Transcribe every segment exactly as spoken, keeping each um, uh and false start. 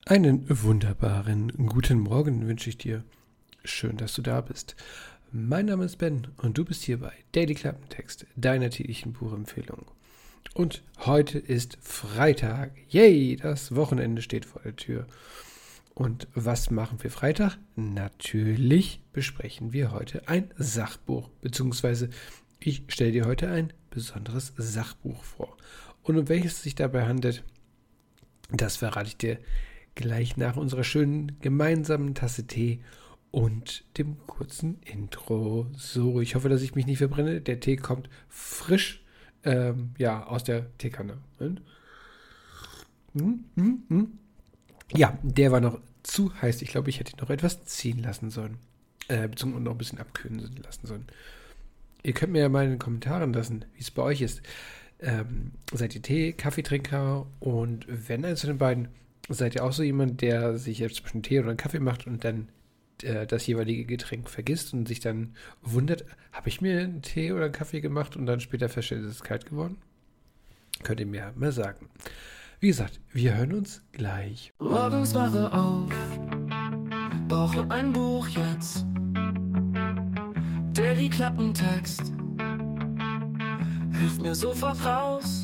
Einen wunderbaren guten Morgen wünsche ich dir. Schön, dass du da bist. Mein Name ist Ben und du bist hier bei Daily Klappentext, deiner täglichen Buchempfehlung. Und heute ist Freitag. Yay, das Wochenende steht vor der Tür. Und was machen wir Freitag? Natürlich besprechen wir heute ein Sachbuch, beziehungsweise ich stelle dir heute ein besonderes Sachbuch vor. Und um welches es sich dabei handelt, das verrate ich dir gleich nach unserer schönen gemeinsamen Tasse Tee und dem kurzen Intro. So, ich hoffe, dass ich mich nicht verbrenne. Der Tee kommt frisch ähm, ja, aus der Teekanne. Und? Hm, hm, hm. Ja, der war noch zu heiß. Ich glaube, ich hätte ihn noch etwas ziehen lassen sollen. Äh, beziehungsweise noch ein bisschen abkühlen lassen sollen. Ihr könnt mir ja mal in den Kommentaren lassen, wie es bei euch ist. Ähm, seid ihr Tee, Kaffeetrinker? Und wenn eins von den beiden, seid ihr auch so jemand, der sich jetzt zwischen Tee oder einen Kaffee macht und dann äh, das jeweilige Getränk vergisst und sich dann wundert, habe ich mir einen Tee oder einen Kaffee gemacht und dann später feststellt, es ist kalt geworden? Könnt ihr mir mal sagen. Wie gesagt, wir hören uns gleich. Morgens wache auf, brauche ein Buch jetzt. Daily Klappentext hilft mir sofort raus.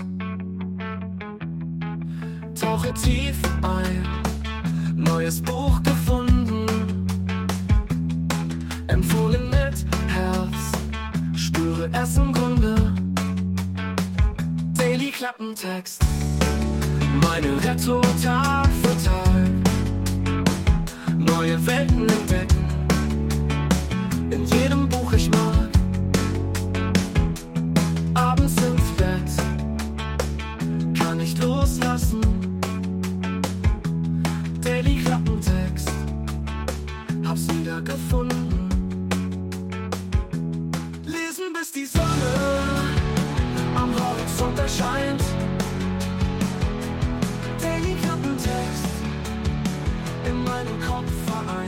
Tauche tief ein, neues Buch gefunden. Empfohlen mit Herz, spüre es im Grunde. Daily Klappentext, meine Rettung Tag für Tag. Neue Welten entdecken, in jedem Buch ich mag. Abends ins Bett, kann nicht loslassen. Daily Klappentext, hab's wieder gefunden. Lesen bis die Sonne am Horizont erscheint. Daily Klappentext, in meinem Kopf vereint.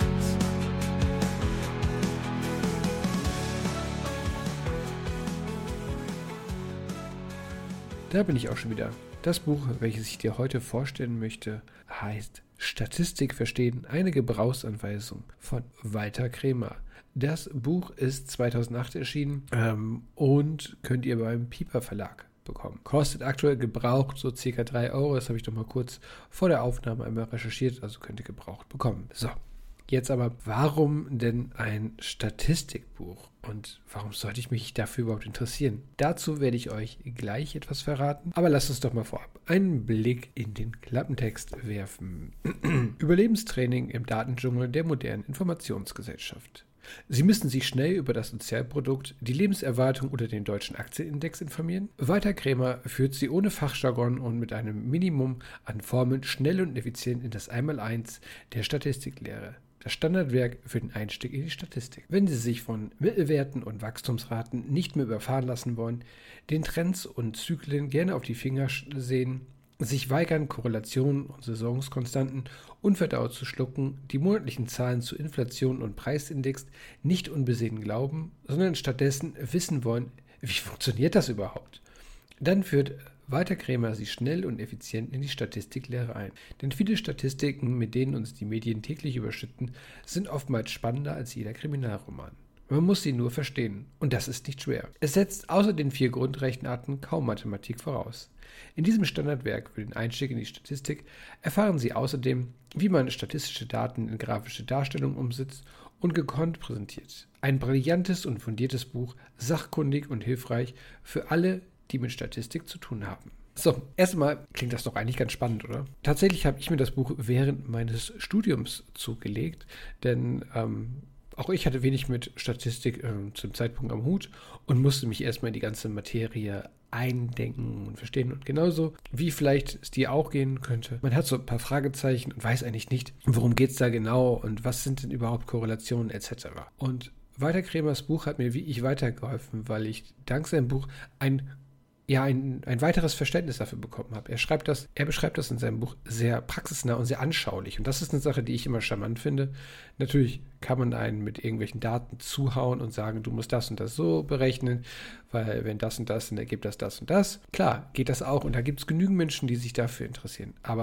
Da bin ich auch schon wieder. Das Buch, welches ich dir heute vorstellen möchte, heißt Statistik verstehen, eine Gebrauchsanweisung von Walter Kremer. Das Buch ist zweitausendacht erschienen ähm, und könnt ihr beim Piper Verlag bekommen. Kostet aktuell gebraucht so circa drei Euro. Das habe ich doch mal kurz vor der Aufnahme einmal recherchiert, also könnt ihr gebraucht bekommen. So, jetzt aber, warum denn ein Statistikbuch und warum sollte ich mich dafür überhaupt interessieren? Dazu werde ich euch gleich etwas verraten, aber lasst uns doch mal vorab einen Blick in den Klappentext werfen. Überlebenstraining im Datendschungel der modernen Informationsgesellschaft. Sie müssen sich schnell über das Sozialprodukt, die Lebenserwartung oder den deutschen Aktienindex informieren. Walter Kremer führt Sie ohne Fachjargon und mit einem Minimum an Formeln schnell und effizient in das Einmaleins der Statistiklehre. Das Standardwerk für den Einstieg in die Statistik. Wenn Sie sich von Mittelwerten und Wachstumsraten nicht mehr überfahren lassen wollen, den Trends und Zyklen gerne auf die Finger sehen, sich weigern, Korrelationen und Saisonskonstanten unverdaut zu schlucken, die monatlichen Zahlen zu Inflation und Preisindex nicht unbesehen glauben, sondern stattdessen wissen wollen, wie funktioniert das überhaupt? Dann führt Walter Kremer Sie schnell und effizient in die Statistiklehre ein. Denn viele Statistiken, mit denen uns die Medien täglich überschütten, sind oftmals spannender als jeder Kriminalroman. Man muss sie nur verstehen. Und das ist nicht schwer. Es setzt außer den vier Grundrechenarten kaum Mathematik voraus. In diesem Standardwerk für den Einstieg in die Statistik erfahren Sie außerdem, wie man statistische Daten in grafische Darstellungen umsetzt und gekonnt präsentiert. Ein brillantes und fundiertes Buch, sachkundig und hilfreich für alle, die mit Statistik zu tun haben. So, erstmal klingt das doch eigentlich ganz spannend, oder? Tatsächlich habe ich mir das Buch während meines Studiums zugelegt, denn ähm, auch ich hatte wenig mit Statistik äh, zum Zeitpunkt am Hut und musste mich erstmal in die ganze Materie eindenken und verstehen. Und genauso, wie vielleicht es dir auch gehen könnte. Man hat so ein paar Fragezeichen und weiß eigentlich nicht, worum geht es da genau und was sind denn überhaupt Korrelationen et cetera. Und Walter Kremers Buch hat mir wie ich weitergeholfen, weil ich dank seinem Buch ein ja, ein, ein weiteres Verständnis dafür bekommen habe. Er schreibt das, er beschreibt das in seinem Buch sehr praxisnah und sehr anschaulich. Und das ist eine Sache, die ich immer charmant finde. Natürlich kann man einen mit irgendwelchen Daten zuhauen und sagen, du musst das und das so berechnen, weil wenn das und das, dann ergibt das das und das. Klar, geht das auch. Und da gibt es genügend Menschen, die sich dafür interessieren. Aber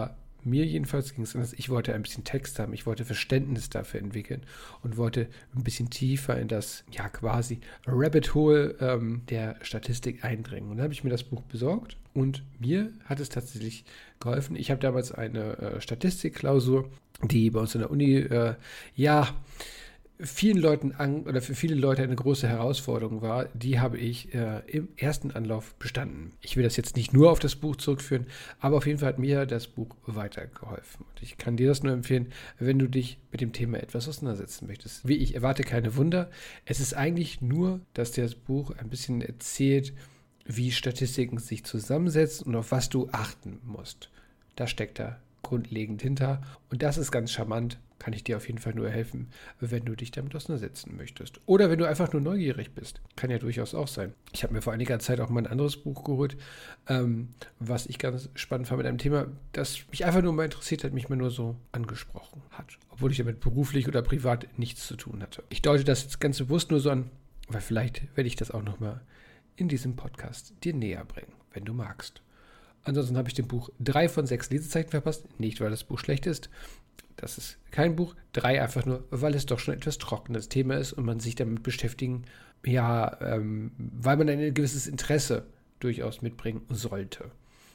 Mir jedenfalls ging es anders. Ich wollte ein bisschen Text haben, ich wollte Verständnis dafür entwickeln und wollte ein bisschen tiefer in das, ja quasi Rabbit Hole ähm, der Statistik eindringen. Und dann habe ich mir das Buch besorgt und mir hat es tatsächlich geholfen. Ich habe damals eine äh, Statistikklausur, die bei uns in der Uni, äh, ja, vielen Leuten an, oder für viele Leute eine große Herausforderung war, die habe ich äh, im ersten Anlauf bestanden. Ich will das jetzt nicht nur auf das Buch zurückführen, aber auf jeden Fall hat mir das Buch weitergeholfen. Und ich kann dir das nur empfehlen, wenn du dich mit dem Thema etwas auseinandersetzen möchtest. Wie ich erwarte keine Wunder. Es ist eigentlich nur, dass dir das Buch ein bisschen erzählt, wie Statistiken sich zusammensetzen und auf was du achten musst. Da steckt da grundlegend hinter. Und das ist ganz charmant, kann ich dir auf jeden Fall nur helfen, wenn du dich damit auseinandersetzen möchtest. Oder wenn du einfach nur neugierig bist. Kann ja durchaus auch sein. Ich habe mir vor einiger Zeit auch mal ein anderes Buch geholt, ähm, was ich ganz spannend fand mit einem Thema, das mich einfach nur mal interessiert hat, mich mal nur so angesprochen hat. Obwohl ich damit beruflich oder privat nichts zu tun hatte. Ich deute das jetzt ganz bewusst nur so an, weil vielleicht werde ich das auch nochmal in diesem Podcast dir näher bringen, wenn du magst. Ansonsten habe ich dem Buch drei von sechs Lesezeiten verpasst. Nicht, weil das Buch schlecht ist. Das ist kein Buch. Drei einfach nur, weil es doch schon etwas trockenes Thema ist und man sich damit beschäftigen, ja, ähm, weil man ein gewisses Interesse durchaus mitbringen sollte.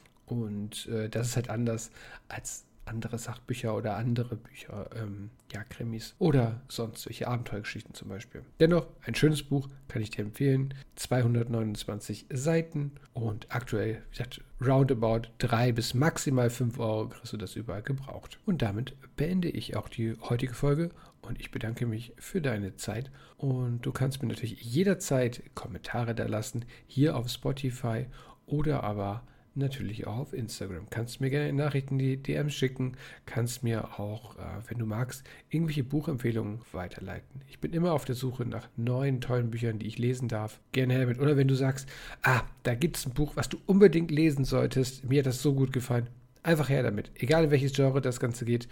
Und äh, das ist halt anders als andere Sachbücher oder andere Bücher, ähm, ja, Krimis oder sonst solche Abenteuergeschichten zum Beispiel. Dennoch, ein schönes Buch, kann ich dir empfehlen. zweihundertneunundzwanzig Seiten und aktuell, wie gesagt, roundabout drei bis maximal fünf Euro kriegst du das überall gebraucht. Und damit beende ich auch die heutige Folge und ich bedanke mich für deine Zeit. Und du kannst mir natürlich jederzeit Kommentare da lassen, hier auf Spotify oder aber natürlich auch auf Instagram. Kannst mir gerne Nachrichten, die D Ms schicken, kannst mir auch, äh, wenn du magst, irgendwelche Buchempfehlungen weiterleiten. Ich bin immer auf der Suche nach neuen, tollen Büchern, die ich lesen darf. Gerne her damit. Oder wenn du sagst, ah, da gibt es ein Buch, was du unbedingt lesen solltest, mir hat das so gut gefallen, einfach her damit. Egal in welches Genre das Ganze geht,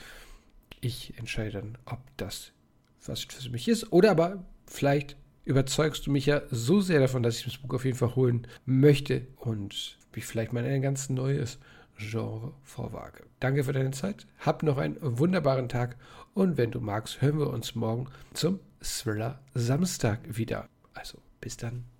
ich entscheide dann, ob das was für mich ist oder aber vielleicht überzeugst du mich ja so sehr davon, dass ich das Buch auf jeden Fall holen möchte und mich vielleicht mal in ein ganz neues Genre vorwage. Danke für deine Zeit, hab noch einen wunderbaren Tag und wenn du magst, hören wir uns morgen zum Thriller Samstag wieder. Also, bis dann.